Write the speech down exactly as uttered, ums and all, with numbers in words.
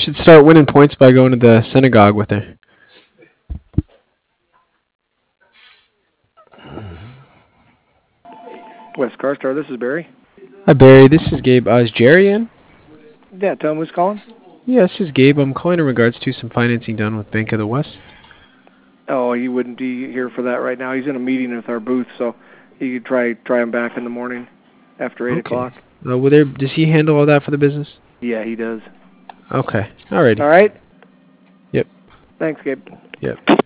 should start winning points by going to the synagogue with her. West Car Star, this is Barry. Hi, Barry. This is Gabe. Uh, is Jerry in? Yeah, tell him who's calling. Yeah, this is Gabe. I'm calling in regards to some financing done with Bank of the West. Oh, he wouldn't be here for that right now. He's in a meeting with our booth, so you could try try him back in the morning after eight Okay. o'clock. Uh, will there, does he handle all that for the business? Yeah, he does. Okay. Alrighty. All right? Yep. Thanks, Gabe. Yep.